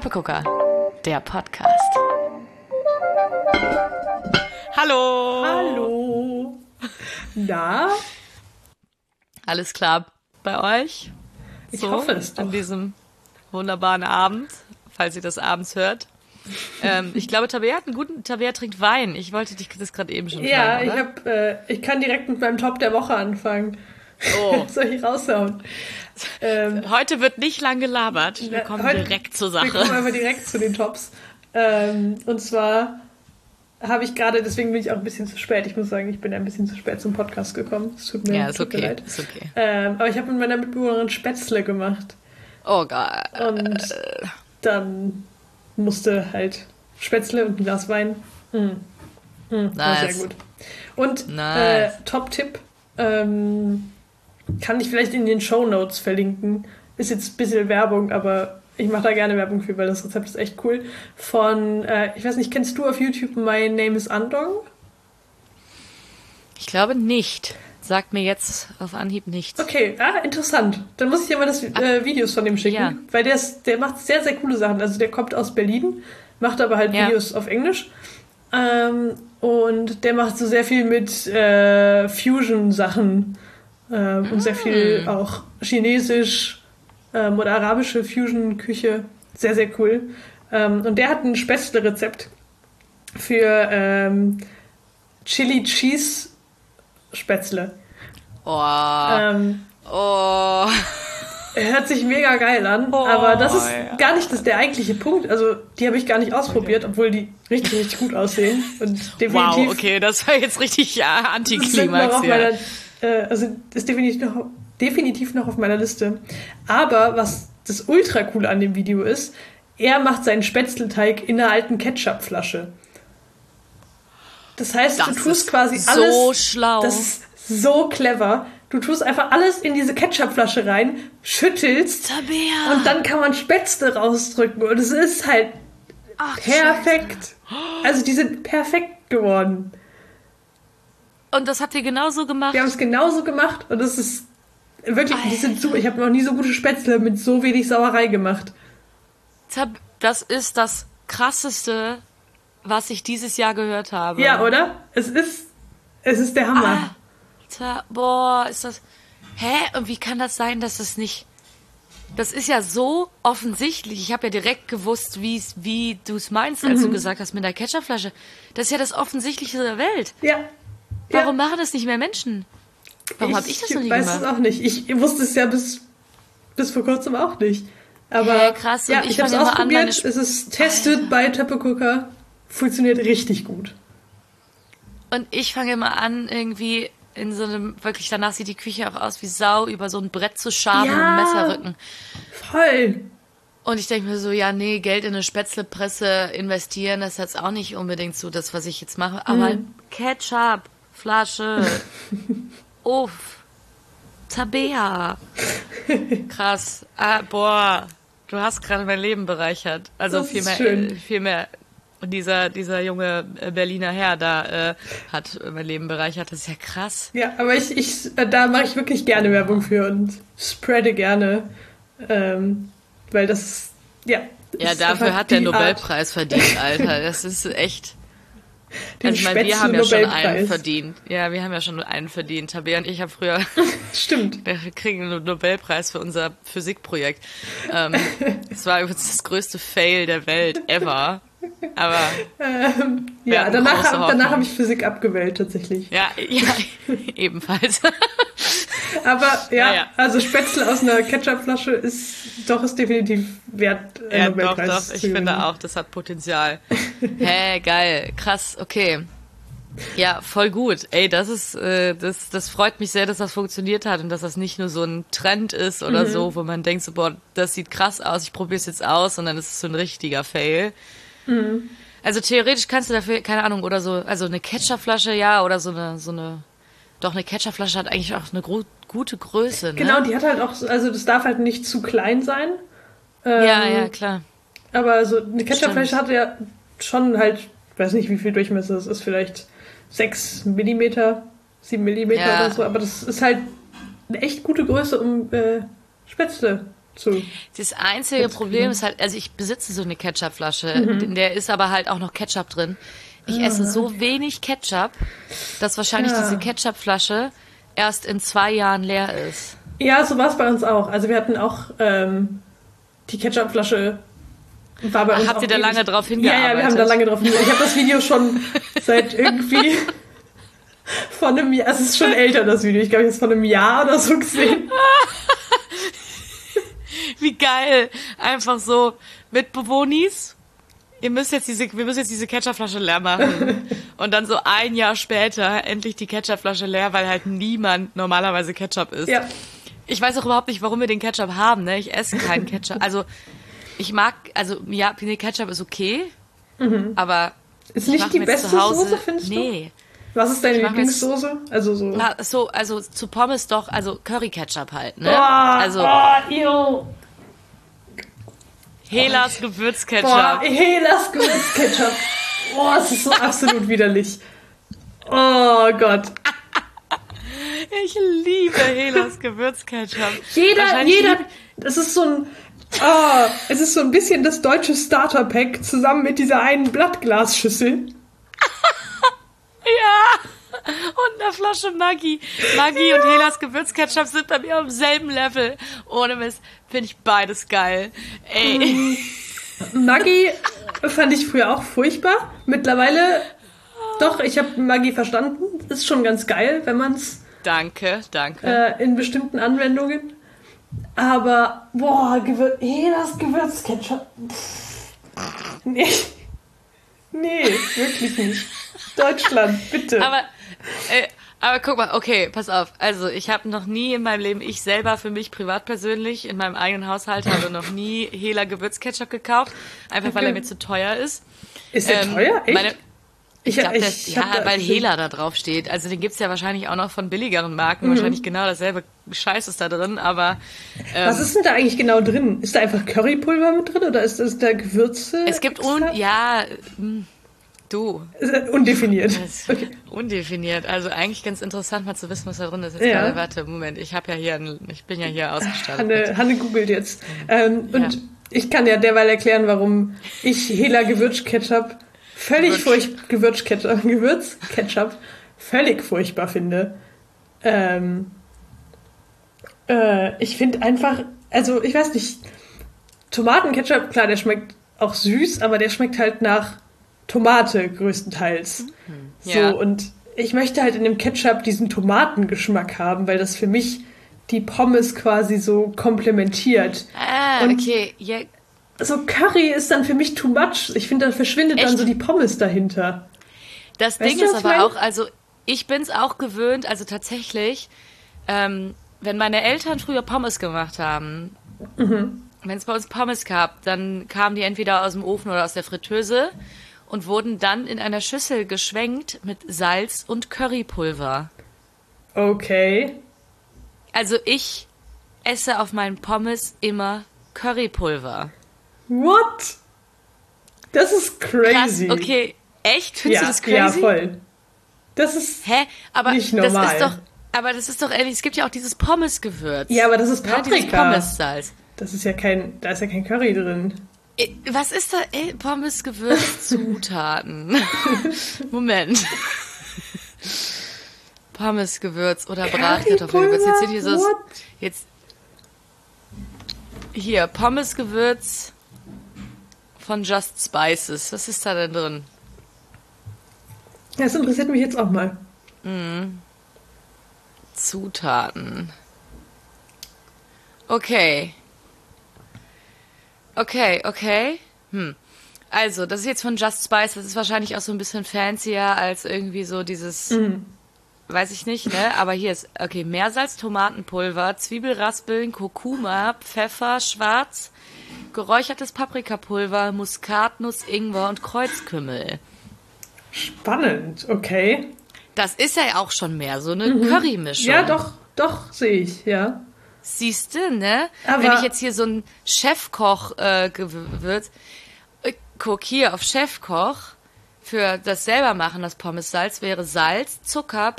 Teppegucker, der Podcast. Hallo! Hallo! Na? Alles klar bei euch? Ich hoffe es doch. An diesem wunderbaren Abend, falls ihr das abends hört. Ich glaube, Tabea trinkt Wein. Ich wollte dich das gerade eben schon fragen, Ja, ich kann direkt mit meinem Top der Woche anfangen. Oh. Soll ich raushauen? Heute wird nicht lang gelabert. Wir kommen direkt zur Sache. Wir kommen einfach direkt zu den Tops. Und zwar habe ich gerade, deswegen bin ich auch ein bisschen zu spät. Ich muss sagen, ich bin ein bisschen zu spät zum Podcast gekommen. Es tut mir, tut mir leid. Ist okay. Aber ich habe mit meiner Mitbewohnerin Spätzle gemacht. Oh Gott. Und dann musste halt Spätzle und ein Glas Wein. War sehr gut. Und Top-Tipp, kann ich vielleicht in den Shownotes verlinken. Ist jetzt ein bisschen Werbung, aber ich mache da gerne Werbung für, weil das Rezept ist echt cool. Von, ich weiß nicht, kennst du auf YouTube My Name is Andong? Ich glaube nicht. Sagt mir jetzt auf Anhieb nichts. Okay, interessant. Dann muss ich dir mal das Videos von dem schicken, weil der macht sehr, sehr coole Sachen. Also der kommt aus Berlin, macht aber halt Videos auf Englisch. Und der macht so sehr viel mit Fusion-Sachen und sehr viel auch Chinesisch oder arabische Fusion-Küche. Sehr, sehr cool. Und der hat ein Spätzle-Rezept für Chili Cheese Spätzle. Hört sich mega geil an, aber das ist gar nicht der eigentliche Punkt. Also die habe ich gar nicht ausprobiert, obwohl die richtig, richtig gut aussehen. Und definitiv, wow, okay, das war jetzt richtig Antiklimax. Also ist definitiv noch auf meiner Liste. Aber was das ultra coole an dem Video ist, er macht seinen Spätzleteig in einer alten Ketchupflasche. Das heißt, du tust quasi alles. So schlau. Das ist so clever. Du tust einfach alles in diese Ketchupflasche rein, schüttelst Tabea. Und dann kann man Spätzle rausdrücken. Und es ist halt perfekt. Scheiße. Also die sind perfekt geworden. Und das habt ihr genauso gemacht? Wir haben es genauso gemacht und es ist wirklich, die sind super. Ich habe noch nie so gute Spätzle mit so wenig Sauerei gemacht. Das ist das Krasseste, was ich dieses Jahr gehört habe. Ja, oder? Es ist der Hammer. Boah, ist das... Hä? Und wie kann das sein, dass das nicht... Das ist ja so offensichtlich. Ich habe ja direkt gewusst, wie du es meinst, als du gesagt hast, mit der Ketchupflasche. Das ist ja das Offensichtlichste der Welt. Ja. Warum machen das nicht mehr Menschen? Warum habe ich das noch nie gemacht? Ich weiß es auch nicht. Ich wusste es ja bis vor kurzem auch nicht. Aber krass. Ja, und ich habe es ausprobiert. Es ist tested bei Teppegucker. Funktioniert richtig gut. Und ich fange immer an, irgendwie in so einem, wirklich danach sieht die Küche auch aus wie Sau, über so ein Brett zu schaben und ein Messerrücken. Voll. Und ich denke mir so, ja, nee, Geld in eine Spätzlepresse investieren, das ist jetzt auch nicht unbedingt so das, was ich jetzt mache. Aber Ketchup, Flasche, Uff, Tabea. Krass. Boah, du hast gerade mein Leben bereichert. Also viel mehr. Und dieser junge Berliner Herr da hat mein Leben bereichert. Das ist ja krass. Ja, aber da mache ich wirklich gerne Werbung für und spreade gerne, weil das, Ja, dafür hat der Nobelpreis verdient, Alter. Das ist echt... Den ich meine, wir haben ja schon einen verdient. Ja, wir haben ja schon einen verdient. Tabea und ich habe früher... Stimmt. Wir kriegen einen Nobelpreis für unser Physikprojekt. Das war übrigens das größte Fail der Welt ever. Aber danach habe ich Physik abgewählt tatsächlich. Ja, ebenfalls. Aber also Spätzle aus einer Ketchupflasche ist definitiv wert. Nobelpreis doch. Ich finde auch, das hat Potenzial. Geil, krass, okay. Ja, voll gut. Ey, das freut mich sehr, dass das funktioniert hat und dass das nicht nur so ein Trend ist oder so, wo man denkt so, boah, das sieht krass aus, ich probiere es jetzt aus und dann ist es so ein richtiger Fail. Also theoretisch kannst du dafür, keine Ahnung, oder so, also eine Ketchupflasche, oder so eine, doch eine Ketchupflasche hat eigentlich auch eine gute Größe, ne? Genau, die hat halt auch, also das darf halt nicht zu klein sein. Ja, klar. Aber so eine Ketchupflasche hat ja schon halt, weiß nicht, wie viel Durchmesser es ist, vielleicht 6 Millimeter, 7 Millimeter oder so, aber das ist halt eine echt gute Größe, um Spätzle So. Das einzige Problem ist halt, also ich besitze so eine Ketchupflasche, in der ist aber halt auch noch Ketchup drin. Ich esse so wenig Ketchup, dass wahrscheinlich diese Ketchupflasche erst in 2 Jahren leer ist. Ja, so war es bei uns auch. Also wir hatten auch die Ketchupflasche war bei uns habt auch ihr da ewig. lange drauf hingearbeitet? Ja, wir haben da lange drauf hingearbeitet. Ich habe das Video schon seit irgendwie von einem Jahr, es ist schon älter, das Video. Ich glaube, ich habe es von einem Jahr oder so gesehen. Wie geil. Einfach so mit Bewohnis. Wir müssen jetzt diese Ketchupflasche leer machen. Und dann so 1 Jahr später endlich die Ketchupflasche leer, weil halt niemand normalerweise Ketchup isst. Ja. Ich weiß auch überhaupt nicht, warum wir den Ketchup haben, ne? Ich esse keinen Ketchup. Also, Ketchup ist okay, aber Ist nicht die beste Soße, findest du? Nee. Was ist deine Lieblingssoße? Also so. Also zu Pommes doch, also Curry-Ketchup halt, ne? Helas Gewürzketchup. Helas Gewürzketchup. Es ist so absolut widerlich. Oh Gott. Ich liebe Helas Gewürzketchup. Jeder, das ist so ein, es ist so ein bisschen das deutsche Starter-Pack zusammen mit dieser einen Blattglasschüssel. Ja. Und eine Flasche Maggi. Maggi und Helas Gewürzketchup sind bei mir auf demselben Level. Ohne Mist, finde ich beides geil. Ey. Maggi fand ich früher auch furchtbar. Mittlerweile, doch, ich habe Maggi verstanden. Ist schon ganz geil, wenn man es... Danke. In bestimmten Anwendungen. Aber, Helas Gewürzketchup. Nee, wirklich nicht. Deutschland, bitte. Aber guck mal, okay, pass auf. Also ich habe noch nie in meinem Leben, ich selber für mich privat persönlich, in meinem eigenen Haushalt habe noch nie Hela Gewürzketchup gekauft. Einfach weil er mir zu teuer ist. Ist der teuer? Echt? Weil Hela da drauf steht. Also den gibt's ja wahrscheinlich auch noch von billigeren Marken. Wahrscheinlich genau dasselbe Scheiß ist da drin, aber... was ist denn da eigentlich genau drin? Ist da einfach Currypulver mit drin oder ist da Gewürze? Es gibt undefiniert. Okay. Undefiniert. Also eigentlich ganz interessant mal zu wissen, was da drin ist. Jetzt gerade, warte, Moment. Ich bin ja hier ausgestattet. Hanne googelt jetzt. Und ich kann ja derweil erklären, warum ich Hela Gewürzketchup Gewürzketchup völlig furchtbar finde. Ich finde einfach, also ich weiß nicht, Tomatenketchup, klar, der schmeckt auch süß, aber der schmeckt halt nach Tomate größtenteils. So, und ich möchte halt in dem Ketchup diesen Tomatengeschmack haben, weil das für mich die Pommes quasi so komplementiert. Okay. Yeah. So Curry ist dann für mich too much. Ich finde, da verschwindet dann so die Pommes dahinter. Das Ding ist aber auch, also ich bin's auch gewöhnt, also tatsächlich, wenn meine Eltern früher Pommes gemacht haben, wenn es bei uns Pommes gab, dann kamen die entweder aus dem Ofen oder aus der Fritteuse und wurden dann in einer Schüssel geschwenkt mit Salz und Currypulver. Okay. Also ich esse auf meinen Pommes immer Currypulver. What? Das ist crazy. Krass, okay. Echt? Findest du das crazy? Ja, voll. Das ist nicht normal. Das ist doch ehrlich, es gibt ja auch dieses Pommesgewürz. Ja, aber das ist Paprika. Dieses Pommessalz. Da ist ja kein Curry drin. Was ist da? Pommesgewürz-Zutaten. Moment. Pommesgewürz oder Bratkartoffelgewürz. Jetzt sind hier so... Hier, Pommesgewürz von Just Spices. Was ist da denn drin? Ja, das interessiert mich jetzt auch mal. Zutaten. Okay. Also, das ist jetzt von Just Spice. Das ist wahrscheinlich auch so ein bisschen fancier als irgendwie so dieses... Weiß ich nicht, ne? Aber hier ist, okay, Meersalz, Tomatenpulver, Zwiebelraspeln, Kurkuma, Pfeffer, Schwarz, geräuchertes Paprikapulver, Muskatnuss, Ingwer und Kreuzkümmel. Spannend, okay. Das ist ja auch schon mehr so eine Currymischung. Ja, doch, sehe ich, ja. Siehst du, ne? Aber wenn ich jetzt hier so ein Chefkoch-Gewürz, guck hier auf Chefkoch, für das selber machen, das Pommessalz, wäre Salz, Zucker,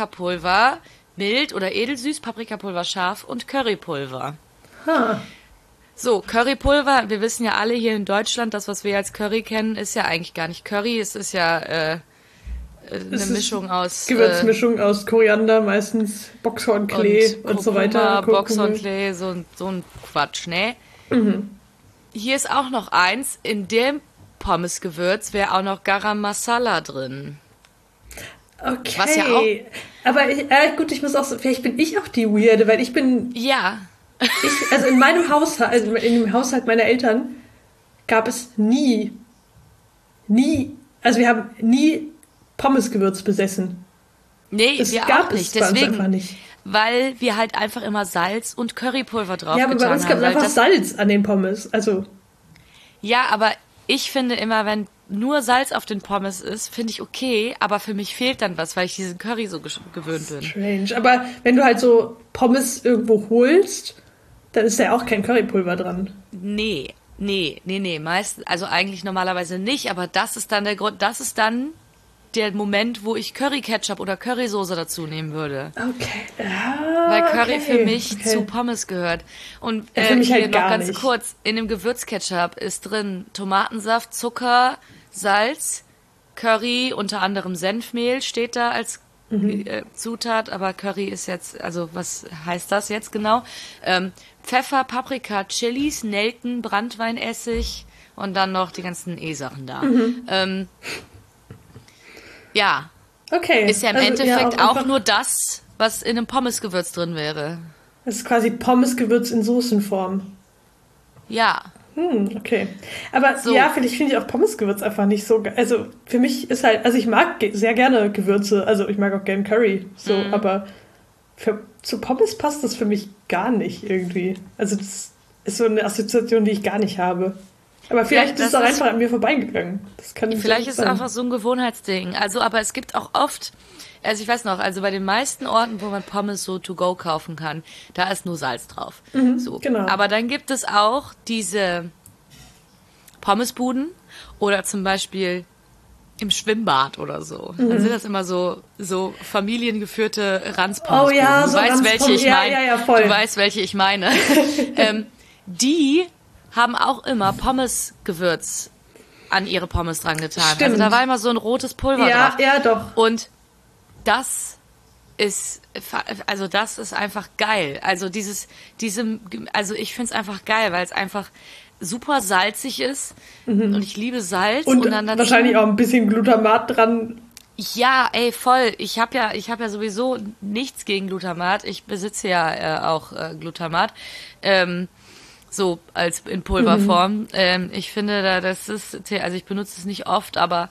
Paprikapulver, mild oder edelsüß, Paprikapulver scharf und Currypulver. So, Currypulver, wir wissen ja alle hier in Deutschland, das, was wir als Curry kennen, ist ja eigentlich gar nicht Curry, es ist ja eine Mischung aus... Gewürzmischung aus Koriander, meistens Boxhornklee und so weiter. Boxhornklee, so ein Quatsch, ne? Hier ist auch noch eins, in dem Pommesgewürz wäre auch noch Garam Masala drin. Okay, was ja auch, aber gut, ich muss auch so, vielleicht bin ich auch die Weirde, weil ich bin... Ja. Also in meinem Haushalt, also in dem Haushalt meiner Eltern gab es nie, also wir haben nie Pommesgewürz besessen. Nee, das wir gab auch nicht. Es deswegen, einfach nicht. Weil wir halt einfach immer Salz und Currypulver drauf ja, aber getan bei uns gab es einfach das, Salz an den Pommes. Also. Ja, aber ich finde immer, wenn nur Salz auf den Pommes ist, finde ich okay, aber für mich fehlt dann was, weil ich diesen Curry so gewöhnt bin. Strange. Aber wenn du halt so Pommes irgendwo holst, dann ist da ja auch kein Currypulver dran. Nee. Meistens, also eigentlich normalerweise nicht, aber das ist dann der Grund, das ist dann der Moment, wo ich Curry-Ketchup oder Currysoße dazu nehmen würde. Okay. Weil Curry für mich zu Pommes gehört. Und für mich hier halt noch gar ganz nicht. kurz, in dem Gewürzketchup ist drin Tomatensaft, Zucker, Salz, Curry, unter anderem Senfmehl steht da als Zutat, aber Curry ist jetzt, also was heißt das jetzt genau? Pfeffer, Paprika, Chilis, Nelken, Branntweinessig und dann noch die ganzen E-Sachen da. Ja. Okay. Ist ja im Endeffekt auch nur das, was in einem Pommesgewürz drin wäre. Das ist quasi Pommesgewürz in Soßenform. Ja. Okay. Aber so. Ja, vielleicht finde ich auch Pommesgewürz einfach nicht so... Also für mich ist halt... Also ich mag sehr gerne Gewürze. Also ich mag auch gerne Curry. So, aber zu Pommes passt das für mich gar nicht irgendwie. Also das ist so eine Assoziation, die ich gar nicht habe. Aber vielleicht ist es auch einfach an mir vorbeigegangen. Das kann vielleicht ist es einfach so ein Gewohnheitsding. Also, aber es gibt auch oft, also ich weiß noch, also bei den meisten Orten, wo man Pommes so to go kaufen kann, da ist nur Salz drauf. So. Genau. Aber dann gibt es auch diese Pommesbuden oder zum Beispiel im Schwimmbad oder so. Dann sind das immer so familiengeführte Ranzpommesbuden. Oh ja, du so weißt, welche ich meine. Ja, voll. Du weißt, welche ich meine. Die haben auch immer Pommesgewürz an ihre Pommes dran getan. Stimmt. Also da war immer so ein rotes Pulver drauf. Ja, doch. Und das ist einfach geil. Also also ich find's einfach geil, weil es einfach super salzig ist und ich liebe Salz. Und dann dazu, wahrscheinlich auch ein bisschen Glutamat dran. Ja, ey, voll. Ich hab ja sowieso nichts gegen Glutamat. Ich besitze ja auch Glutamat. So als in Pulverform. Ich finde, also ich benutze es nicht oft, aber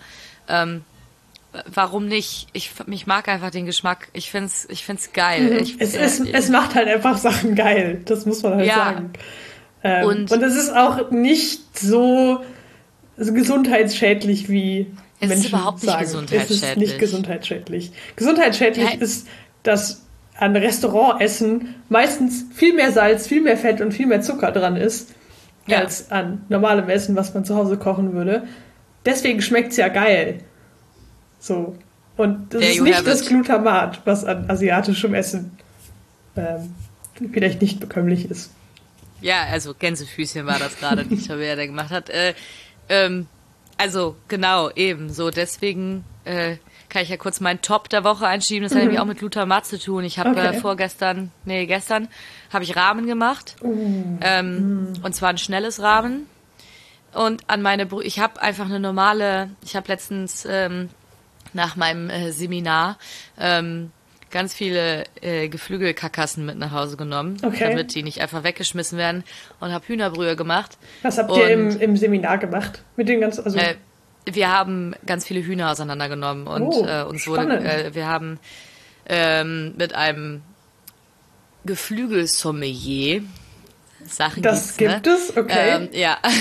warum nicht? Ich mag einfach den Geschmack. Ich find's geil. Es macht halt einfach Sachen geil. Das muss man halt sagen. Und es ist auch nicht so gesundheitsschädlich wie Menschen es ist überhaupt nicht sagen. gesundheitsschädlich. Es ist nicht gesundheitsschädlich. Gesundheitsschädlich ist, dass an Restaurantessen meistens viel mehr Salz, viel mehr Fett und viel mehr Zucker dran ist, als an normalem Essen, was man zu Hause kochen würde. Deswegen schmeckt's ja geil. So. Und das ist nicht das Glutamat, was an asiatischem Essen vielleicht nicht bekömmlich ist. Ja, also Gänsefüßchen war das gerade, die Tabea da gemacht hat. Also genau, eben so. Deswegen kann ich ja kurz meinen Top der Woche einschieben. Das hat nämlich auch mit Glutamat zu tun. Ich habe gestern habe ich Ramen gemacht. Und zwar ein schnelles Ramen. Und ich habe einfach ich habe letztens nach meinem Seminar ganz viele Geflügelkarkassen mit nach Hause genommen, damit die nicht einfach weggeschmissen werden, und habe Hühnerbrühe gemacht. Was habt ihr im Seminar gemacht? Mit den ganzen, wir haben ganz viele Hühner auseinandergenommen und wir haben mit einem Geflügelsommelier Sachen das gibt es, okay.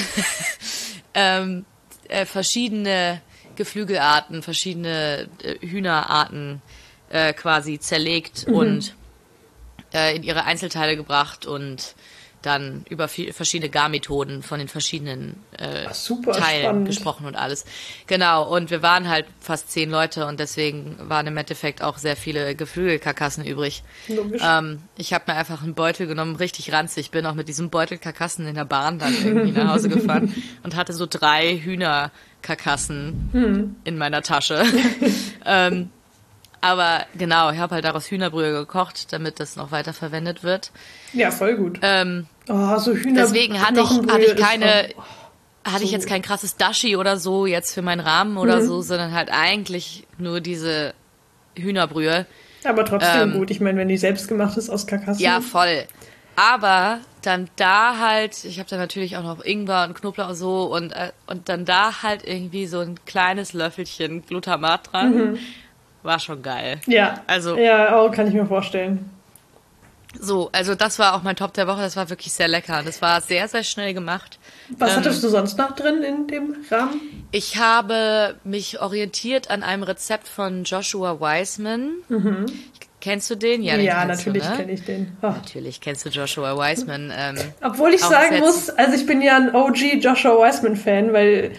Verschiedene Geflügelarten, verschiedene Hühnerarten quasi zerlegt und in ihre Einzelteile gebracht und dann über verschiedene Garmethoden von den verschiedenen super Teilen spannend. gesprochen und alles. Genau, und wir waren halt fast 10 Leute und deswegen waren im Endeffekt auch sehr viele Geflügelkarkassen übrig. Logisch. Ich habe mir einfach einen Beutel genommen, richtig ranzig. Bin auch mit diesem Beutel Karkassen in der Bahn dann irgendwie nach Hause gefahren und hatte so 3 Hühnerkarkassen in meiner Tasche. Aber genau, ich habe halt daraus Hühnerbrühe gekocht, damit das noch weiter verwendet wird. Ja, voll gut. So Hühner. Deswegen hatte ich jetzt kein krasses Dashi oder so jetzt für meinen Rahmen oder so, sondern halt eigentlich nur diese Hühnerbrühe. Aber trotzdem gut. Ich meine, wenn die selbst gemacht ist aus Karkassen. Ja, voll. Aber dann da halt, ich habe da natürlich auch noch Ingwer und Knoblauch und so und dann da halt irgendwie so ein kleines Löffelchen Glutamat dran. War schon geil. Ja, also ja, kann ich mir vorstellen. So, also das war auch mein Top der Woche. Das war wirklich sehr lecker. Das war sehr, sehr schnell gemacht. Was hattest du sonst noch drin in dem Rahmen? Ich habe mich orientiert an einem Rezept von Joshua Wiseman. Kennst du den? Ja, natürlich kenne ich den. Oh. Natürlich kennst du Joshua Wiseman. Obwohl ich sagen muss, also ich bin ja ein OG Joshua Wiseman-Fan, weil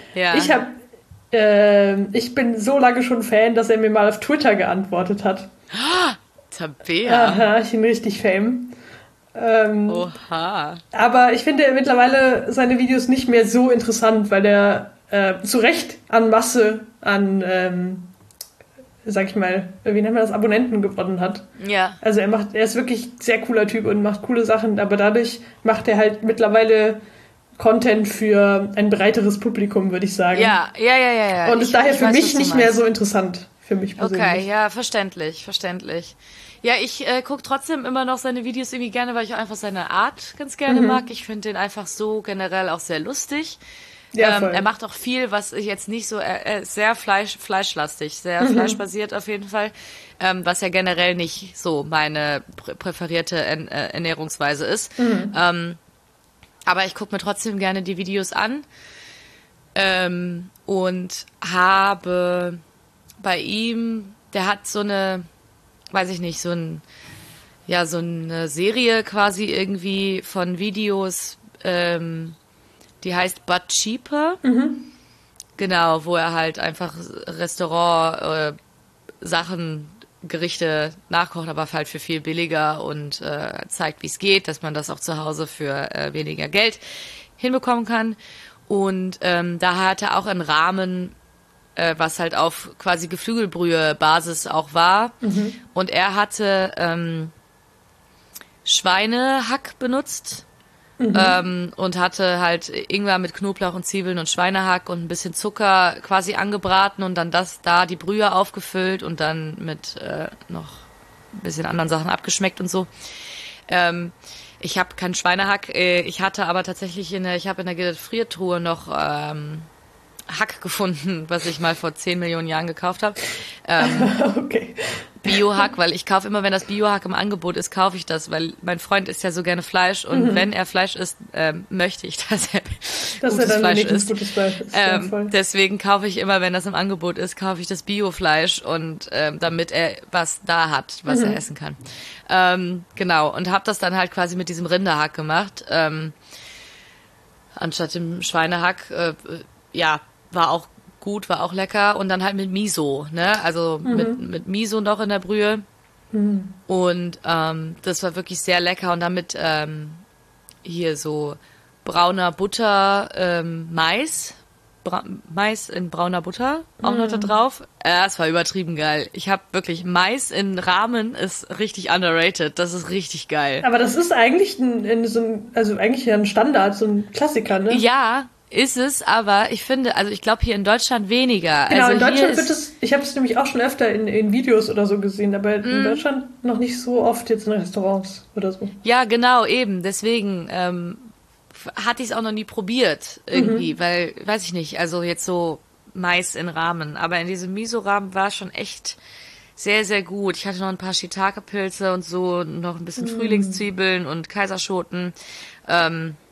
ich bin so lange schon Fan, dass er mir mal auf Twitter geantwortet hat. Tabea. Aha, ich bin richtig Fame. Oha. Aber ich finde mittlerweile seine Videos nicht mehr so interessant, weil er zu Recht an Masse an, sag ich mal, wie nennt man das, Abonnenten gewonnen hat. Ja. Also er ist wirklich ein sehr cooler Typ und macht coole Sachen, aber dadurch macht er halt mittlerweile Content für ein breiteres Publikum, würde ich sagen. Ja. Und ist daher für mich nicht mehr so interessant, für mich persönlich. Okay, ja, verständlich. Ja, ich gucke trotzdem immer noch seine Videos irgendwie gerne, weil ich auch einfach seine Art ganz gerne mag. Ich finde den einfach so generell auch sehr lustig. Ja, er macht auch viel, was ich jetzt nicht so, sehr fleischlastig, sehr fleischbasiert auf jeden Fall, was ja generell nicht so meine präferierte Ernährungsweise ist. Aber ich gucke mir trotzdem gerne die Videos an und habe bei ihm, der hat so eine, weiß ich nicht, so eine Serie quasi irgendwie von Videos, die heißt But Cheaper. Genau, wo er halt einfach Restaurant Sachen, Gerichte nachkocht, aber halt für viel billiger und zeigt, wie es geht, dass man das auch zu Hause für weniger Geld hinbekommen kann. Und da hat er auch einen Rahmen, was halt auf quasi Geflügelbrühe-Basis auch war. Und er hatte Schweinehack benutzt und hatte halt Ingwer mit Knoblauch und Zwiebeln und Schweinehack und ein bisschen Zucker quasi angebraten und dann die Brühe aufgefüllt und dann mit noch ein bisschen anderen Sachen abgeschmeckt und so. Ich habe keinen Schweinehack, ich hatte aber tatsächlich ich habe in der Gefriertruhe noch Hack gefunden, was ich mal vor 10 Millionen Jahren gekauft habe. Okay. Biohack, weil ich kaufe immer, wenn das Biohack im Angebot ist, kaufe ich das, weil mein Freund isst ja so gerne Fleisch und wenn er Fleisch isst, möchte ich, dass er gutes Fleisch isst. Deswegen kaufe ich immer, wenn das im Angebot ist, kaufe ich das Biofleisch und damit er was da hat, was er essen kann. Genau, und habe das dann halt quasi mit diesem Rinderhack gemacht, anstatt dem Schweinehack. War auch gut, war auch lecker und dann halt mit Miso, ne? Also mit Miso noch in der Brühe. Und das war wirklich sehr lecker und damit hier so brauner Butter, Mais in brauner Butter auch noch da drauf. Es war übertrieben geil. Ich habe wirklich Mais in Ramen ist richtig underrated. Das ist richtig geil. Aber das ist eigentlich eigentlich ein Standard, so ein Klassiker, ne? Ja, ist es, aber ich finde, also ich glaube hier in Deutschland weniger. Genau, also in Deutschland wird es, ich habe es nämlich auch schon öfter in Videos oder so gesehen, aber in Deutschland noch nicht so oft jetzt in Restaurants oder so. Ja, genau, eben. Deswegen hatte ich es auch noch nie probiert irgendwie, weil, weiß ich nicht, also jetzt so Mais in Ramen. Aber in diesem Miso-Ramen war schon echt sehr, sehr gut. Ich hatte noch ein paar Shiitake-Pilze und so, noch ein bisschen Frühlingszwiebeln und Kaiserschoten.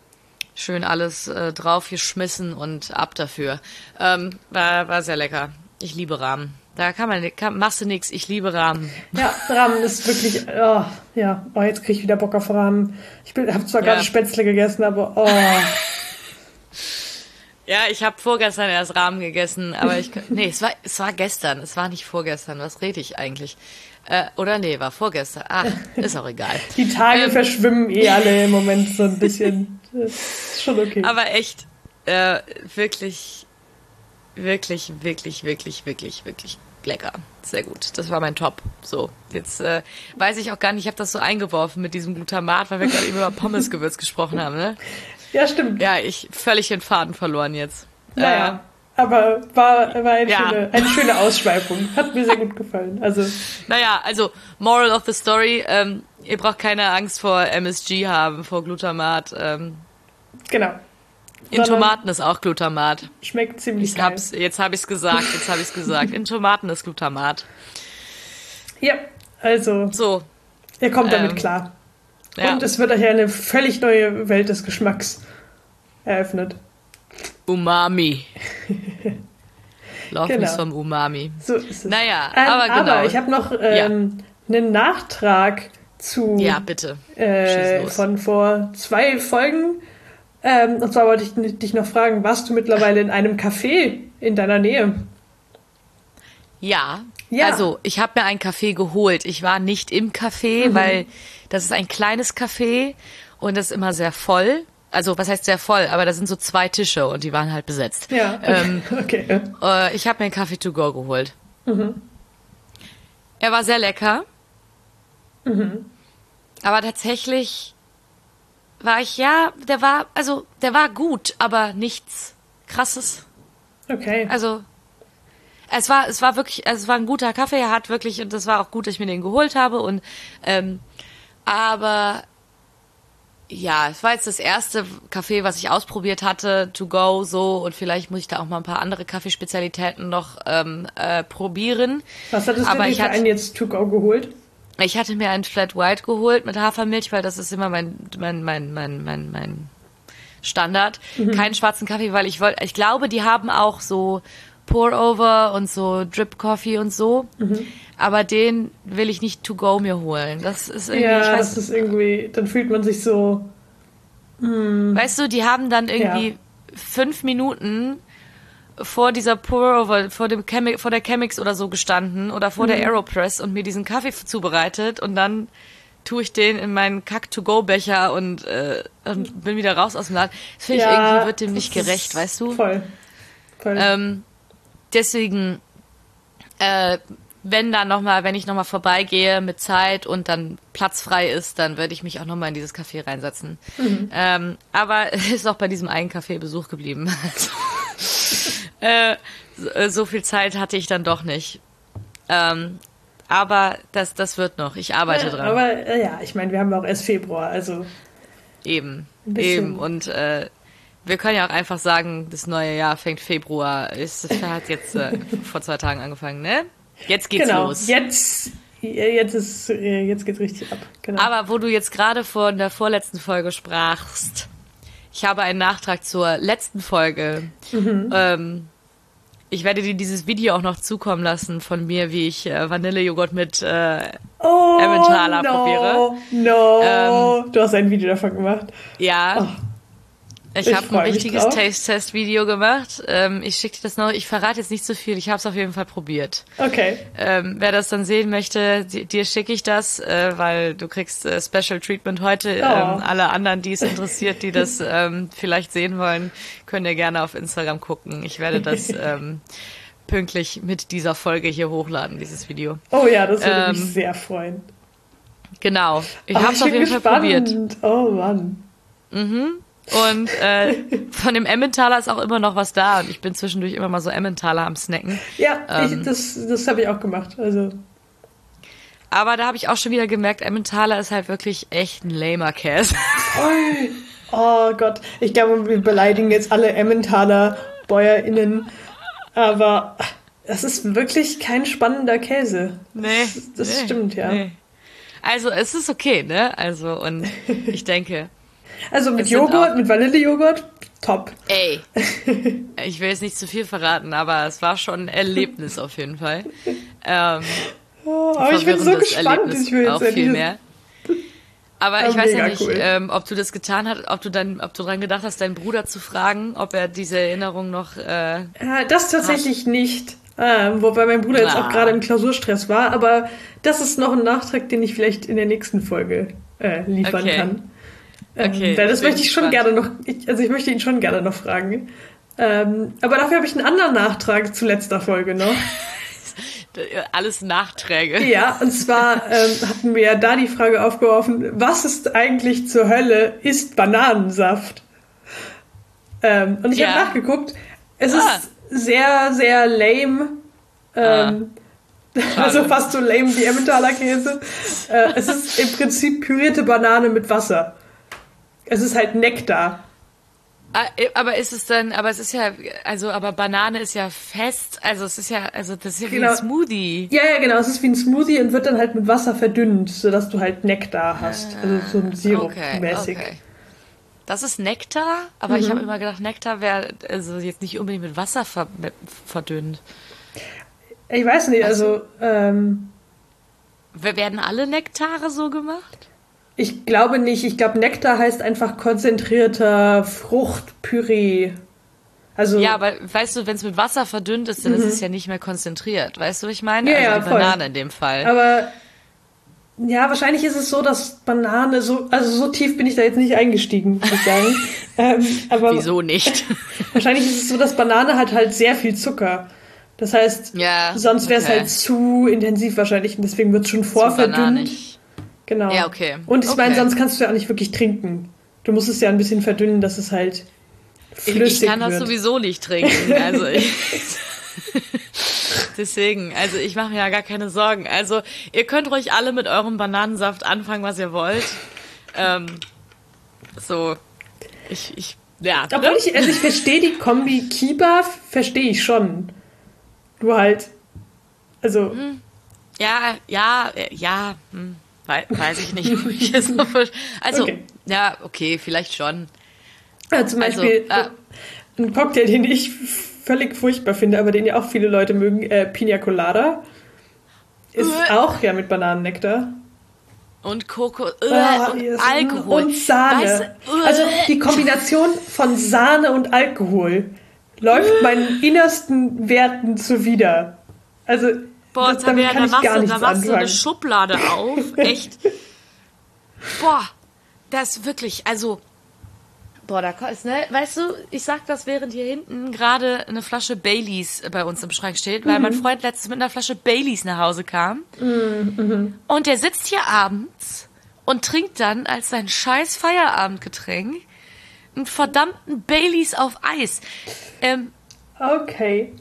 Schön alles draufgeschmissen und ab dafür. War sehr lecker. Ich liebe Ramen. Da machst du nix. Ich liebe Ramen. Ja, Ramen ist wirklich, oh, ja, oh, jetzt kriege ich wieder Bock auf Ramen. Ich habe zwar gerade Spätzle gegessen, aber oh. Ja, ich habe vorgestern erst Ramen gegessen, aber es war gestern. Es war nicht vorgestern. Was rede ich eigentlich? Oder nee, war vorgestern. Ach, ist auch egal. Die Tage verschwimmen alle im Moment so ein bisschen. Das ist schon okay. Aber echt, wirklich, wirklich, wirklich, wirklich, wirklich, wirklich lecker. Sehr gut. Das war mein Top. So, jetzt weiß ich auch gar nicht, ich habe das so eingeworfen mit diesem Glutamat, weil wir gerade eben über Pommesgewürz gesprochen haben, ne? Ja, stimmt. Ja, ich völlig den Faden verloren jetzt. Naja, aber war eine schöne Ausschweifung. Hat mir sehr gut gefallen. Also Moral of the Story, ihr braucht keine Angst vor MSG haben, vor Glutamat. Genau. In Tomaten ist auch Glutamat. Schmeckt ziemlich geil. Jetzt habe ich es gesagt. In Tomaten ist Glutamat. Ja, also so. Ihr kommt damit klar. Ja. Und es wird euch eine völlig neue Welt des Geschmacks eröffnet. Umami. Lauf mich vom Umami. So ist es. Naja, aber genau. Aber ich habe noch einen Nachtrag zu ja, bitte. Von vor 2 Folgen. Und zwar wollte ich dich noch fragen, warst du mittlerweile in einem Café in deiner Nähe? Ja. Also ich habe mir einen Café geholt. Ich war nicht im Café, weil das ist ein kleines Café und das ist immer sehr voll. Also was heißt sehr voll, aber da sind so 2 Tische und die waren halt besetzt. Ja, okay. Ich habe mir einen Kaffee to go geholt. Er war sehr lecker. Aber tatsächlich war der war gut, aber nichts Krasses. Okay. Also es war wirklich, es war ein guter Kaffee, er hat wirklich, und das war auch gut, dass ich mir den geholt habe und aber ja, es war jetzt das erste Kaffee, was ich ausprobiert hatte, to go, so, und vielleicht muss ich da auch mal ein paar andere Kaffeespezialitäten noch probieren. Was hattest du dir für einen jetzt to go geholt? Ich hatte mir einen Flat White geholt mit Hafermilch, weil das ist immer mein Standard. Keinen schwarzen Kaffee, weil ich glaube, die haben auch so Pour-Over und so Drip Coffee und so. Aber den will ich nicht to go mir holen. Das ist irgendwie, das ist irgendwie, dann fühlt man sich so. Weißt du, die haben dann irgendwie 5 Minuten vor dieser Pour-Over, vor der Chemex oder so gestanden oder vor der Aeropress und mir diesen Kaffee zubereitet und dann tue ich den in meinen Kack-to-go-Becher und bin wieder raus aus dem Laden. Das finde ich irgendwie, wird dem nicht gerecht, weißt du? Voll. Deswegen, wenn ich nochmal vorbeigehe mit Zeit und dann Platz frei ist, dann werde ich mich auch nochmal in dieses Café reinsetzen. Aber es ist auch bei diesem einen Café-Besuch geblieben. So viel Zeit hatte ich dann doch nicht. Aber das wird noch. Ich arbeite dran. Aber ich meine, wir haben ja auch erst Februar, also. Eben. Und wir können ja auch einfach sagen, das neue Jahr fängt Februar. Hat jetzt vor 2 Tagen angefangen, ne? Jetzt geht's los. Jetzt geht's richtig ab. Genau. Aber wo du jetzt gerade von der vorletzten Folge sprachst, ich habe einen Nachtrag zur letzten Folge. Ich werde dir dieses Video auch noch zukommen lassen von mir, wie ich Vanillejoghurt mit Emmentaler probiere. Du hast ein Video davon gemacht. Ja. Oh. Ich habe ein richtiges Taste-Test-Video gemacht. Ich schicke dir das noch. Ich verrate jetzt nicht so viel. Ich habe es auf jeden Fall probiert. Okay. Wer das dann sehen möchte, dir schicke ich das, weil du kriegst Special Treatment heute. Alle anderen, die es interessiert, die das vielleicht sehen wollen, können ja gerne auf Instagram gucken. Ich werde das pünktlich mit dieser Folge hier hochladen, dieses Video. Oh ja, das würde mich sehr freuen. Genau. Ich habe es auf jeden Fall probiert. Oh Mann. Und von dem Emmentaler ist auch immer noch was da. Und ich bin zwischendurch immer mal so Emmentaler am Snacken. Ja, das habe ich auch gemacht. Also. Aber da habe ich auch schon wieder gemerkt, Emmentaler ist halt wirklich echt ein lamer Käse. Oh Gott, ich glaube, wir beleidigen jetzt alle Emmentaler BäuerInnen. Aber das ist wirklich kein spannender Käse. Nee. Das stimmt, ja. Nee. Also es ist okay, ne? Also, und ich denke, Also mit Joghurt, mit Vanillejoghurt, top. Ey, ich will jetzt nicht zu viel verraten, aber es war schon ein Erlebnis auf jeden Fall. Aber ich bin so gespannt. Ich will auch viel mehr. Aber ich weiß ja nicht, cool. ob du das getan hast, ob du dran gedacht hast, deinen Bruder zu fragen, ob er diese Erinnerung noch das tatsächlich nicht. Wobei mein Bruder jetzt auch gerade im Klausurstress war. Aber das ist noch ein Nachtrag, den ich vielleicht in der nächsten Folge liefern kann. Okay. Das möchte ich schon gerne noch, ich möchte ihn schon gerne noch fragen. Aber dafür habe ich einen anderen Nachtrag zu letzter Folge noch. Alles Nachträge. Ja, und zwar hatten wir ja da die Frage aufgeworfen, was ist eigentlich zur Hölle ist Bananensaft? Und ich habe nachgeguckt, es ist sehr, sehr lame. Also fast so lame wie Emmentaler Käse. Es ist im Prinzip pürierte Banane mit Wasser. Es ist halt Nektar. Aber ist es dann, aber es ist ja, also, aber Banane ist ja fest, also es ist ja, also das ist ja wie ein Smoothie. Ja, genau, es ist wie ein Smoothie und wird dann halt mit Wasser verdünnt, sodass du halt Nektar hast, also so ein Sirup-mäßig. Okay. Das ist Nektar, aber ich habe immer gedacht, Nektar wäre also jetzt nicht unbedingt mit Wasser verdünnt. Ich weiß nicht, also werden alle Nektare so gemacht? Ich glaube nicht. Ich glaube, Nektar heißt einfach konzentrierter Fruchtpüree. Also ja, aber weißt du, wenn es mit Wasser verdünnt ist, dann ist es ja nicht mehr konzentriert. Weißt du, was ich meine? Ja, also ja, die voll. Banane in dem Fall. Aber ja, wahrscheinlich ist es so, dass Banane so tief bin ich da jetzt nicht eingestiegen, muss ich sagen. Aber wieso nicht? Wahrscheinlich ist es so, dass Banane hat halt sehr viel Zucker. Das heißt, sonst wäre es halt zu intensiv wahrscheinlich und deswegen wird es schon vorverdünnt. Genau. Ja, okay. Und ich meine, sonst kannst du ja auch nicht wirklich trinken. Du musst es ja ein bisschen verdünnen, dass es halt flüssig wird. Ich kann das sowieso nicht trinken. Also deswegen, also ich mache mir ja gar keine Sorgen. Also ihr könnt ruhig alle mit eurem Bananensaft anfangen, was ihr wollt. Obwohl ich verstehe die Kombi Kiba, verstehe ich schon. Du halt, also... Weiß ich nicht. Also, ja, okay, vielleicht schon. Ja, zum Beispiel ein Cocktail, den ich völlig furchtbar finde, aber den ja auch viele Leute mögen, Pina Colada, ist auch ja mit Bananennektar. Und Alkohol. Und Sahne. Also die Kombination von Sahne und Alkohol läuft meinen innersten Werten zuwider. Also boah, damit kann ich gar nichts da machst du anfangen. eine Schublade auf. Echt. Boah, das ist wirklich, also, da ist, ne, weißt du, ich sag das, während hier hinten gerade eine Flasche Baileys bei uns im Schrank steht, weil mein Freund letztens mit einer Flasche Baileys nach Hause kam. Und der sitzt hier abends und trinkt dann als sein scheiß Feierabendgetränk einen verdammten Baileys auf Eis. Okay.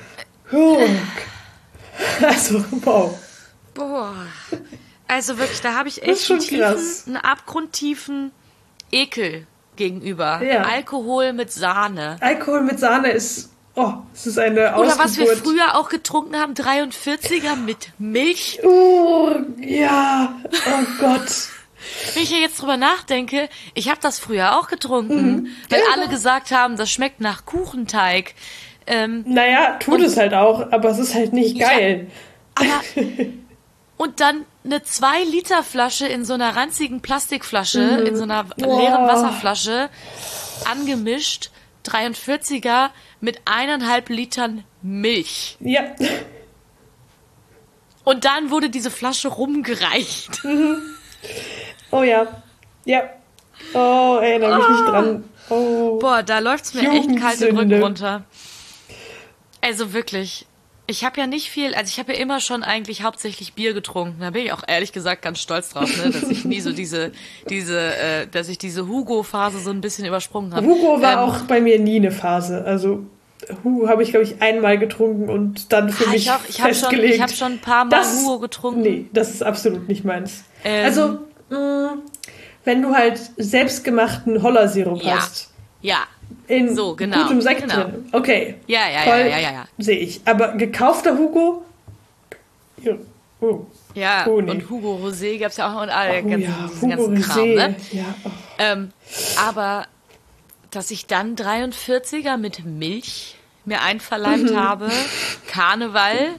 Also, wow. Boah. Also wirklich, da habe ich echt einen abgrundtiefen Ekel gegenüber. Ja. Alkohol mit Sahne. Alkohol mit Sahne ist, es ist eine Ausgeburt. Oder was wir früher auch getrunken haben, 43er mit Milch. Ja, oh Gott. Wenn ich hier jetzt drüber nachdenke, ich habe das früher auch getrunken, weil alle gesagt haben, das schmeckt nach Kuchenteig. Naja, tut es halt auch, aber es ist halt nicht geil. Ja, aber und dann eine 2-Liter-Flasche in so einer ranzigen Plastikflasche, in so einer leeren Wasserflasche, angemischt, 43er mit 1,5 Litern Milch. Ja. Und dann wurde diese Flasche rumgereicht. Oh ja. Ja. Oh, erinnere mich nicht dran. Oh. Boah, da läuft's mir echt kalt den Rücken runter. Also wirklich, ich habe ja nicht viel, also ich habe ja immer schon eigentlich hauptsächlich Bier getrunken. Da bin ich auch ehrlich gesagt ganz stolz drauf, ne, dass ich nie so dass ich diese Hugo-Phase so ein bisschen übersprungen habe. Hugo war auch bei mir nie eine Phase. Also Hugo habe ich, glaube ich, einmal getrunken und dann für mich festgelegt. Ich habe schon ein paar Mal Hugo getrunken. Nee, das ist absolut nicht meins. Also, wenn du halt selbstgemachten Hollersirup hast. Ja. In genau, gutem Sekt drin. Okay. Ja. Sehe ich. Aber gekaufter Hugo? Oh. Ja, Oh, nee. und Hugo Rosé gab es ja auch und all Oh, diesen Hugo ganzen Kram, Rosé. ne? Ja, oh. Aber dass ich dann 43er mit Milch mir einverleibt habe, Karneval,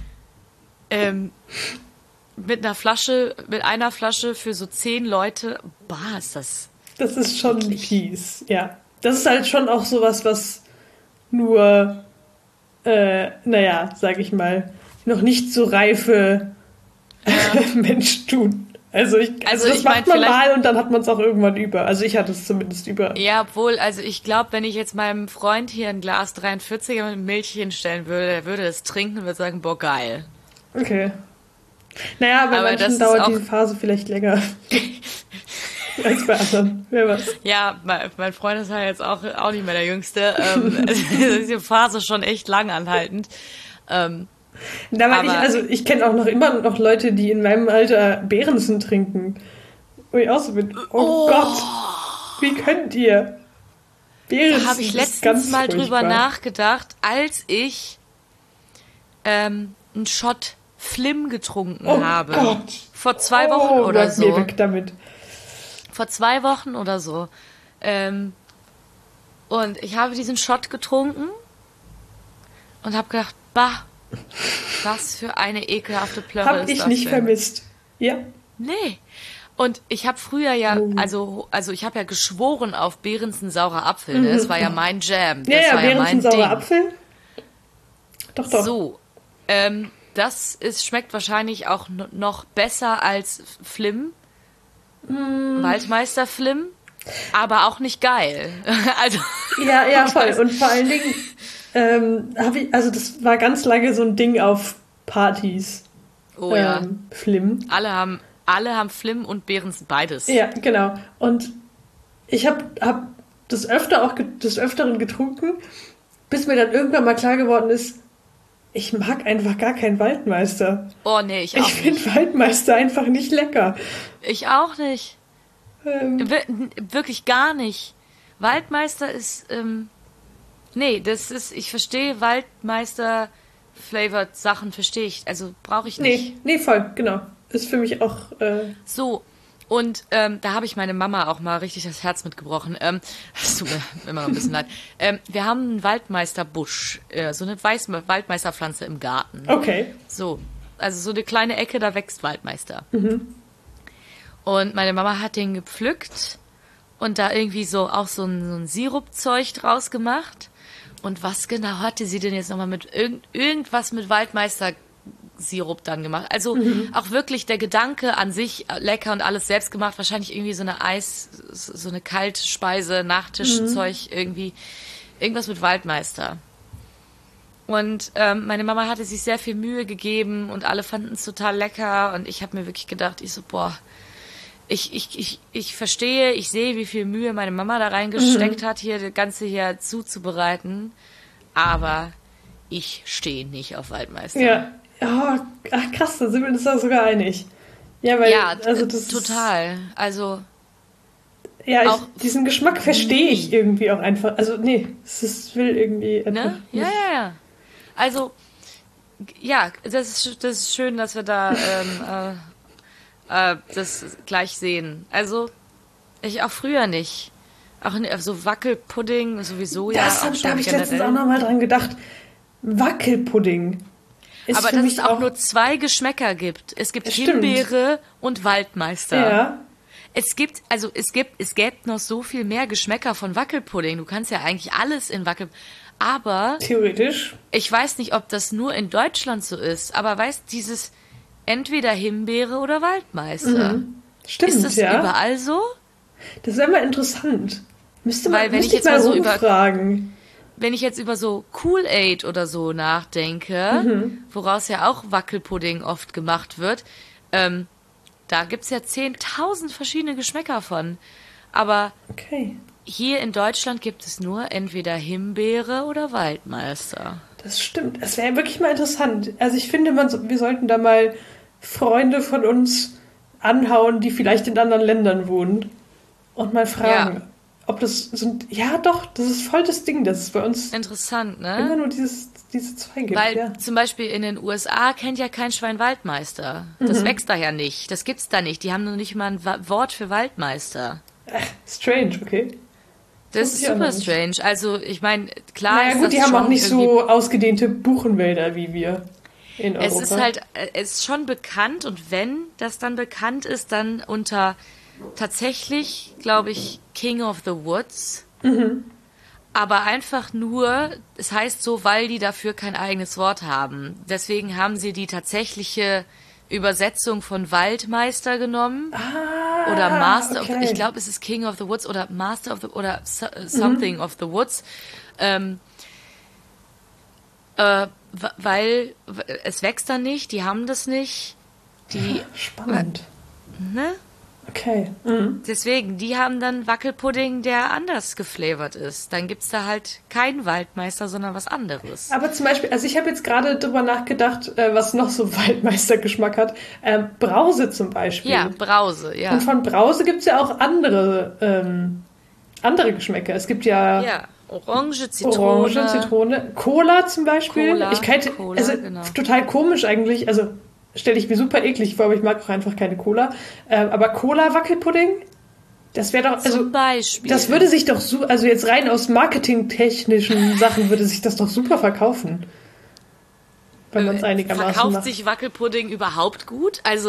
mit einer Flasche für so 10 Leute, bah, ist das Das ist schon eklig. fies, ja. Das ist halt schon auch sowas, was nur, naja, sag ich mal, noch nicht so reife Menschen tun. Also das ich mein, macht man vielleicht, mal und dann hat man es auch irgendwann über. Also ich hatte es zumindest über. ja, obwohl, also ich glaube, wenn ich jetzt meinem Freund hier ein Glas 43er mit Milch hinstellen würde, der würde es trinken und würde sagen, boah, geil. Okay. Naja, bei Aber das manchen ist dauert auch, die Phase vielleicht länger als bei anderen. Wer weiß. ja, mein Freund ist ja jetzt auch nicht mehr der Jüngste. Ist die Phase schon echt lang anhaltend. Da meine Aber ich kenne auch noch immer noch Leute, die in meinem Alter Beerensen trinken. Wo ich auch so bin, oh Gott, wie könnt ihr? da habe ich ist letztens ganz mal drüber furchtbar. nachgedacht, als ich einen Shot Flim getrunken Oh habe. Gott. Vor 2 Wochen Oh, oder bleib mir so. weg damit. Vor 2 Wochen oder so. Und ich habe diesen Shot getrunken und habe gedacht, bah, was für eine ekelhafte Plörre Hab ist ich das nicht denn? vermisst. Ja. Nee. Und ich habe früher ja, Oh. also ich habe ja geschworen auf Behrensen saurer Apfel. Ne? Das war ja mein Jam. Das Ja, war ja Beerensen mein saurer Ding. Apfel. Doch, doch. So, schmeckt wahrscheinlich auch noch besser als Flim, Waldmeister Flim, aber auch nicht geil. Also Ja, voll. Und vor allen Dingen also das war ganz lange so ein Ding auf Partys. oh ja, Flim. alle haben Flim und Behrensen beides. Ja, genau. Und ich hab des Öfteren getrunken, bis mir dann irgendwann mal klar geworden ist, ich mag einfach gar keinen Waldmeister. Oh nee, ich Ich auch nicht. finde Waldmeister einfach nicht lecker. Ich auch nicht. Wirklich gar nicht. Waldmeister ist, nee, ich verstehe Waldmeister-flavored Sachen, verstehe ich. Also brauche ich nicht. Nee, voll, genau. Ist für mich auch, So, und da habe ich meine Mama auch mal richtig das Herz mitgebrochen. Das tut mir immer noch ein bisschen leid. Wir haben einen Waldmeisterbusch, so eine Waldmeisterpflanze im Garten. okay. So, also so eine kleine Ecke, da wächst Waldmeister. Und meine Mama hat den gepflückt und da irgendwie so auch so ein Sirupzeug draus gemacht. Und was genau hatte sie denn jetzt nochmal mit irgendwas mit Waldmeister-Sirup dann gemacht? Also auch wirklich der Gedanke an sich lecker und alles selbst gemacht. Wahrscheinlich irgendwie so eine Kaltspeise, Nachtischzeug irgendwie. Irgendwas mit Waldmeister. Und meine Mama hatte sich sehr viel Mühe gegeben und alle fanden es total lecker. Und ich habe mir wirklich gedacht, ich so, boah, ich verstehe, ich sehe, wie viel Mühe meine Mama da reingesteckt hat, hier das Ganze hier zuzubereiten. Aber ich stehe nicht auf Waldmeister. Ja. Oh, ach krass, da sind wir uns da sogar einig. Ja, weil, Ja, also das total. Also, Ja, auch diesen Geschmack verstehe ich irgendwie auch einfach. Also, nee, will irgendwie einfach ne? nicht. Ja. Also, ja, das ist schön, dass wir da das gleich sehen. Also, ich auch früher nicht. Auch so Wackelpudding sowieso, ja. Da habe ich letztens auch nochmal dran gedacht. Wackelpudding ist Aber für dass mich es auch nur 2 Geschmäcker gibt. Es gibt Himbeere und Waldmeister. Ja, Es gäbe noch so viel mehr Geschmäcker von Wackelpudding. Du kannst ja eigentlich alles in aber theoretisch. ich weiß nicht, ob das nur in Deutschland so ist, aber weißt, dieses entweder Himbeere oder Waldmeister. Stimmt, Ist das ja. überall so? Das wäre mal interessant. Müsste Weil wenn ich ich jetzt mal mal so rumfragen. Wenn ich jetzt über so Kool-Aid oder so nachdenke, woraus ja auch Wackelpudding oft gemacht wird, da gibt's ja 10.000 verschiedene Geschmäcker von. Aber Okay, hier in Deutschland gibt es nur entweder Himbeere oder Waldmeister. das stimmt. Das wäre wirklich mal interessant. Also ich finde, wir sollten da mal Freunde von uns anhauen, die vielleicht in anderen Ländern wohnen und mal fragen. ob das sind. Ja, doch, das ist voll das Ding, dass es bei uns Interessant, immer ne? nur diese zwei gibt. Weil Ja. zum Beispiel in den USA kennt ja kein Schwein Waldmeister. Das wächst da ja nicht. Das gibt's da nicht. Die haben noch nicht mal ein Wort für Waldmeister. Strange, okay. Das wusste ist ich auch super noch nicht. strange. Also, ich meine, klar Naja, ist gut, das die haben schon auch nicht irgendwie- so ausgedehnte Buchenwälder wie wir in Europa. Es ist halt, es ist schon bekannt und wenn das dann bekannt ist, dann unter tatsächlich, glaube ich, King of the Woods. Aber einfach nur, es heißt so, weil die dafür kein eigenes Wort haben. Deswegen haben sie die tatsächliche Übersetzung von Waldmeister genommen. Oder Master of the, okay. ich glaube, es ist King of the Woods oder Master of the, oder Something of the Woods. Weil es wächst dann nicht, die haben das nicht. Die, Spannend. ne? Okay. Deswegen, die haben dann Wackelpudding, der anders geflavored ist. Dann gibt's da halt keinen Waldmeister, sondern was anderes. Aber zum Beispiel, also ich habe jetzt gerade drüber nachgedacht, was noch so Waldmeistergeschmack hat. Brause zum Beispiel. Ja, Brause, ja. Und von Brause gibt es ja auch andere Geschmäcker. Es gibt ja, Ja, Orange, Zitrone. Orange, Zitrone, Cola zum Beispiel. Cola, Ich kannte, Cola, also genau. total komisch eigentlich. Also stelle ich mir super eklig vor, aber ich mag auch einfach keine Cola. Aber Cola-Wackelpudding, das wäre doch, also Zum Beispiel. das würde sich doch so, also jetzt rein aus marketingtechnischen Sachen würde sich das doch super verkaufen. Wenn man es einigermaßen Verkauft macht. sich Wackelpudding überhaupt gut? Also,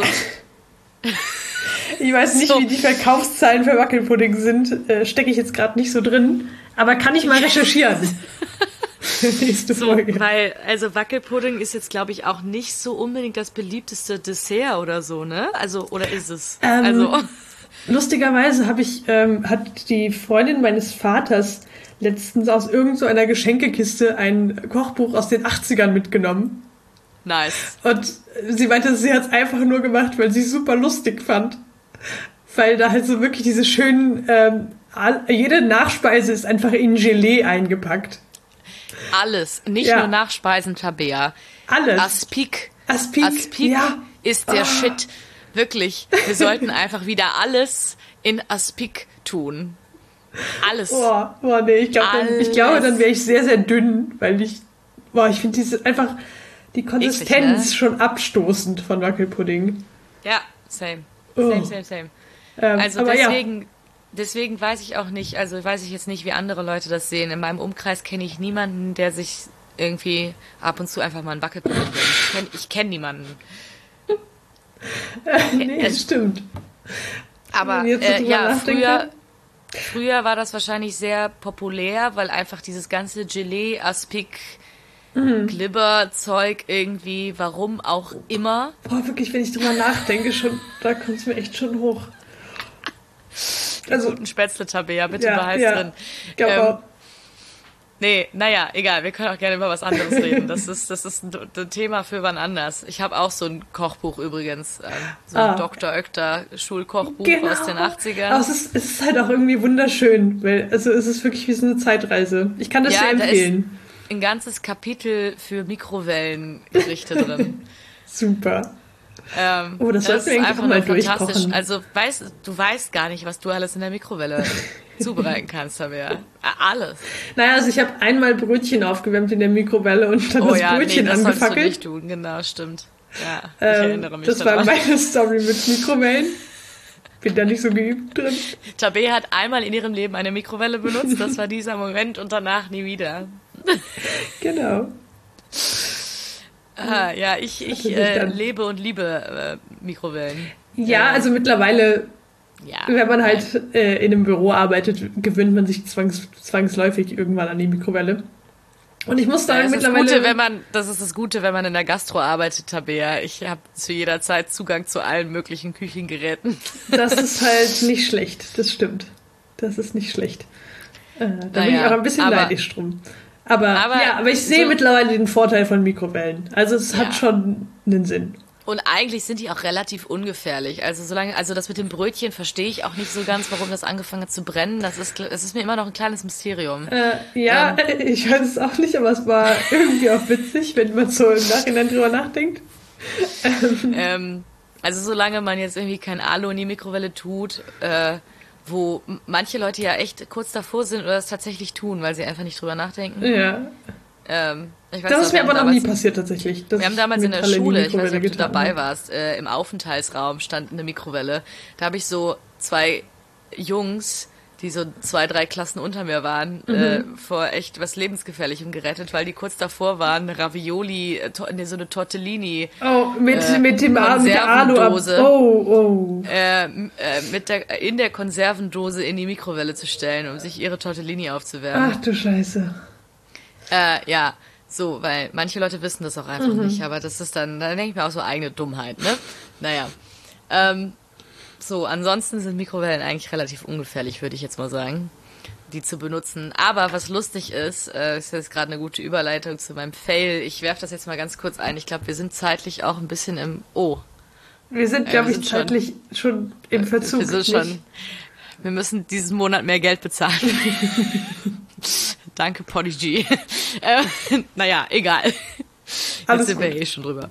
Ich weiß nicht, So. wie die Verkaufszahlen für Wackelpudding sind. Stecke ich jetzt gerade nicht so drin. Aber kann ich mal recherchieren. Nächste Folge. weil, also Wackelpudding ist jetzt, glaube ich, auch nicht so unbedingt das beliebteste Dessert oder so, ne? Also, oder ist es? Also, Lustigerweise hat die Freundin meines Vaters letztens aus irgend so einer Geschenkekiste ein Kochbuch aus den 80ern mitgenommen. nice. Und sie meinte, sie hat es einfach nur gemacht, weil sie es super lustig fand. Weil da halt so wirklich diese schönen, jede Nachspeise ist einfach in Gelee eingepackt. Alles. Nicht Ja. nur Nachspeisen, Tabea. Alles. Aspik. Aspik, ja. ist der Shit. Wirklich. Wir sollten einfach wieder alles in Aspik tun. Alles. Boah, nee, ich glaube, Alles. dann wäre ich sehr, sehr dünn, weil ich finde die Konsistenz ne? schon abstoßend von Wackelpudding. Ja, same. Oh. Same. Ähm, Also aber deswegen weiß ich auch nicht, also weiß ich jetzt nicht, wie andere Leute das sehen. In meinem Umkreis kenne ich niemanden, der sich irgendwie ab und zu einfach mal einen Wackelpudding gönnt. Ich kenn niemanden. nee, das stimmt. Aber Wenn ich jetzt so drüber ja, nachdenke. früher war das wahrscheinlich sehr populär, weil einfach dieses ganze Gelee, Aspik, Glibber-Zeug irgendwie, warum auch immer. Boah, wirklich, wenn ich drüber nachdenke, da kommt es mir echt schon hoch. Also, Guten Spätzle-Tabea, bitte ja, behalt's ja. drin. Ich glaube auch. Nee, naja, egal, wir können auch gerne über was anderes reden. Das ist ein Thema für wann anders. Ich habe auch so ein Kochbuch übrigens, so ein Dr. Oetker Schulkochbuch aus den 80ern. Aber es ist halt auch irgendwie wunderschön, weil es ist wirklich wie so eine Zeitreise. Ich kann das sehr da ist empfehlen. ein ganzes Kapitel für Mikrowellengerichte drin. Super. Das sollten wir ist eigentlich einfach auch mal nur fantastisch. durchkochen. Also du weißt gar nicht, was du alles in der Mikrowelle zubereiten kannst, Tabea. Alles. Naja, also ich habe einmal Brötchen aufgewärmt in der Mikrowelle und dann das Brötchen das sollst du angefackelt. nicht tun, genau, stimmt. Ja, ich erinnere mich Das war daran. meine Story mit Mikrowellen. Bin da nicht so geübt drin. Tabea hat einmal in ihrem Leben eine Mikrowelle benutzt, das war dieser Moment und danach nie wieder. Genau. Ja, ich dann. lebe und liebe Mikrowellen. Ja, also mittlerweile, Ja. wenn man halt in einem Büro arbeitet, gewöhnt man sich zwangsläufig irgendwann an die Mikrowelle. Und ich muss sagen, Das ist mittlerweile... das ist das Gute, wenn man in der Gastro arbeitet, Tabea. Ich habe zu jeder Zeit Zugang zu allen möglichen Küchengeräten. Das ist halt nicht schlecht, das stimmt. Das ist nicht schlecht. Da bin ich auch ein bisschen neidisch drum. Aber ich sehe mittlerweile den Vorteil von Mikrowellen. Also es hat schon einen Sinn. Und eigentlich sind die auch relativ ungefährlich. Also das mit dem Brötchen verstehe ich auch nicht so ganz, warum das angefangen hat zu brennen. Es ist mir immer noch ein kleines Mysterium. Ich weiß es auch nicht, aber es war irgendwie auch witzig, wenn man so im Nachhinein drüber nachdenkt. Also solange man jetzt irgendwie kein Alu in die Mikrowelle tut wo manche Leute ja echt kurz davor sind oder das tatsächlich tun, weil sie einfach nicht drüber nachdenken. Ja. Ich weiß Das noch, ist mir aber noch nie passiert tatsächlich. Wir haben damals in der Schule, ich weiß nicht, ob du getan. dabei warst, im Aufenthaltsraum stand eine Mikrowelle. Da habe ich so 2 Jungs, die so 2, 3 Klassen unter mir waren, vor echt was Lebensgefährlichem gerettet, weil die kurz davor waren, eine Ravioli, so eine Tortellini. Oh, mit der Konservendose. Oh. In der Konservendose in die Mikrowelle zu stellen, um sich ihre Tortellini aufzuwärmen. Ach du Scheiße. Ja, so, weil manche Leute wissen das auch einfach nicht, aber das ist dann denke ich mir auch so eigene Dummheit, ne? Naja. So, ansonsten sind Mikrowellen eigentlich relativ ungefährlich, würde ich jetzt mal sagen, die zu benutzen. Aber was lustig ist jetzt gerade eine gute Überleitung zu meinem Fail. Ich werfe das jetzt mal ganz kurz ein. Ich glaube, wir sind zeitlich auch ein bisschen im... Oh. Wir sind, glaube ich, zeitlich schon im Verzug. Wir müssen diesen Monat mehr Geld bezahlen. Danke, Podigy. Naja, egal. Jetzt sind wir schon drüber.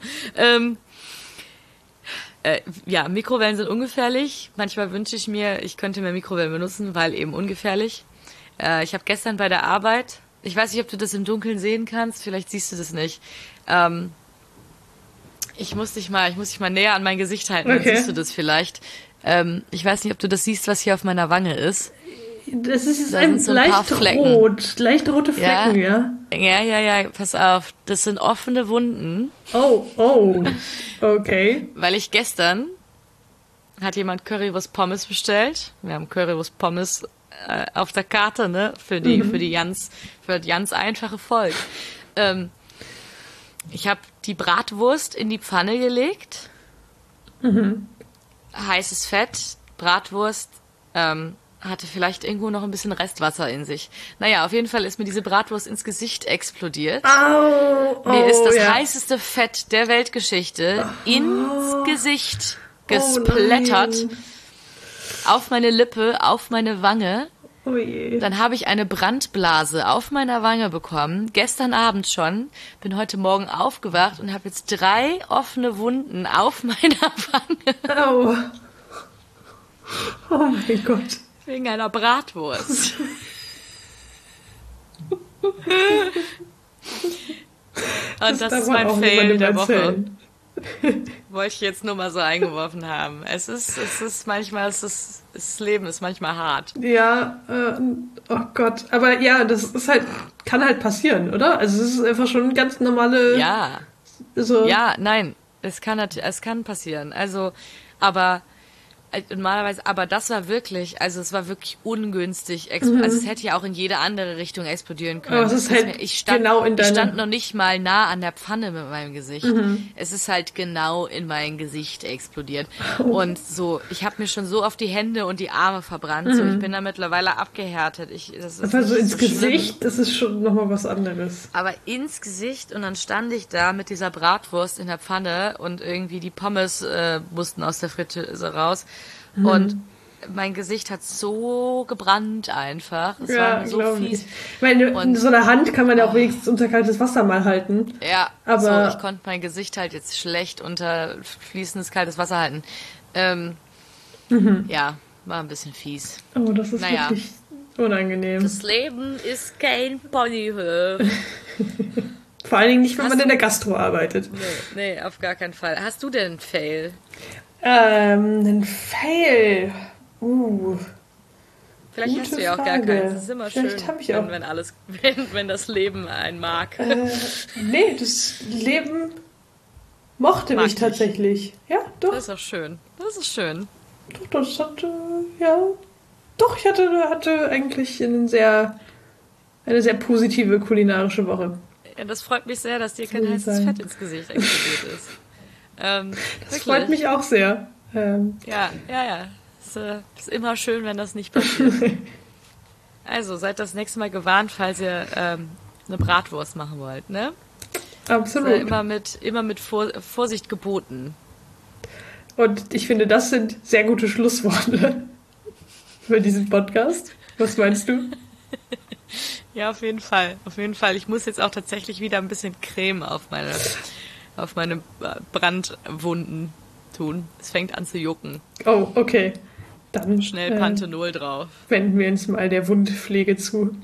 Ja, Mikrowellen sind ungefährlich. Manchmal wünsche ich mir, ich könnte mehr Mikrowellen benutzen, weil eben ungefährlich. Ich habe gestern bei der Arbeit, ich weiß nicht, ob du das im Dunkeln sehen kannst, vielleicht siehst du das nicht. Ich muss dich mal näher an mein Gesicht halten, dann siehst du das vielleicht. Ich weiß nicht, ob du das siehst, was hier auf meiner Wange ist. Das ist so leicht rot, leicht rote Flecken, ja? Ja, pass auf. Das sind offene Wunden. Oh, okay. Weil ich gestern hat jemand Currywurst Pommes bestellt. Wir haben Currywurst Pommes auf der Karte, ne? Für das ganz einfache Volk. Ich habe die Bratwurst in die Pfanne gelegt. Heißes Fett, Bratwurst, hatte vielleicht irgendwo noch ein bisschen Restwasser in sich. Naja, auf jeden Fall ist mir diese Bratwurst ins Gesicht explodiert. Mir ist das heißeste Fett der Weltgeschichte ins Gesicht gesplättert. Auf meine Lippe, auf meine Wange. Oh je. Dann habe ich eine Brandblase auf meiner Wange bekommen. Gestern Abend schon. Bin heute Morgen aufgewacht und habe jetzt 3 offene Wunden auf meiner Wange. Oh mein Gott. Wegen einer Bratwurst. Und das ist mein Fail der Woche. Wollte ich jetzt nur mal so eingeworfen haben. Es ist manchmal, das Leben ist manchmal hart. Ja, oh Gott. Aber ja, das ist halt, kann halt passieren, oder? Also es ist einfach schon eine ganz normale... Ja. So. Ja, nein. Es kann passieren. Also, aber... Normalerweise, aber das war wirklich, also es war wirklich ungünstig. Also es hätte ja auch in jede andere Richtung explodieren können. Aber es ist halt ich stand noch nicht mal nah an der Pfanne mit meinem Gesicht. Es ist halt genau in mein Gesicht explodiert. Und so, ich habe mir schon so auf die Hände und die Arme verbrannt. So, ich bin da mittlerweile abgehärtet. Aber so ins Gesicht, das ist schon nochmal was anderes. Aber ins Gesicht und dann stand ich da mit dieser Bratwurst in der Pfanne und irgendwie die Pommes mussten aus der Fritteuse raus. Und mein Gesicht hat so gebrannt einfach. Es war so fies. Ich meine, in so einer Hand kann man ja auch wenigstens unter kaltes Wasser mal halten. Ja, aber so, ich konnte mein Gesicht halt jetzt schlecht unter fließendes kaltes Wasser halten. Ja, war ein bisschen fies. Oh, das ist wirklich unangenehm. Das Leben ist kein Ponyhof. Vor allen Dingen nicht, wenn man in der Gastro arbeitet. Nee, auf gar keinen Fall. Hast du denn einen Fail? Ein Fail. Vielleicht hast du ja auch gar keinen. Das ist immer vielleicht schön, wenn das Leben einen mag. Nee, das Leben mochte mich tatsächlich. Ja, doch. Das ist auch schön. Das ist schön. Doch, das hatte, ja. Doch, ich hatte eigentlich eine sehr positive kulinarische Woche. Ja, das freut mich sehr, dass dir kein heißes Fett ins Gesicht explodiert ist. Das freut mich auch sehr. Ja. Es ist immer schön, wenn das nicht passiert. Also, seid das nächste Mal gewarnt, falls ihr eine Bratwurst machen wollt, ne? Absolut. Immer mit Vorsicht geboten. Und ich finde, das sind sehr gute Schlussworte für diesen Podcast. Was meinst du? Ja, auf jeden Fall. Auf jeden Fall. Ich muss jetzt auch tatsächlich wieder ein bisschen Creme auf meine Brandwunden tun. Es fängt an zu jucken. Oh, okay. Dann schnell Panthenol drauf. Wenden wir uns mal der Wundpflege zu.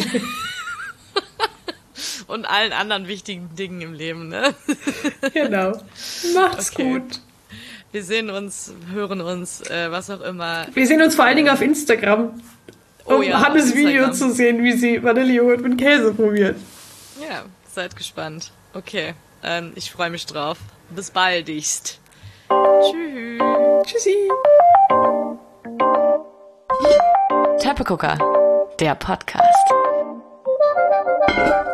Und allen anderen wichtigen Dingen im Leben, ne? Genau. Macht's gut. Wir sehen uns, hören uns, was auch immer. Wir sehen uns vor allen Dingen auf Instagram, um Hannes Video zu sehen, wie sie Vanillejoghurt mit Käse probiert. Ja, seid gespannt. Okay, ich freue mich drauf. Bis baldigst. Tschüss. Tschüssi. Teppegucker, der Podcast.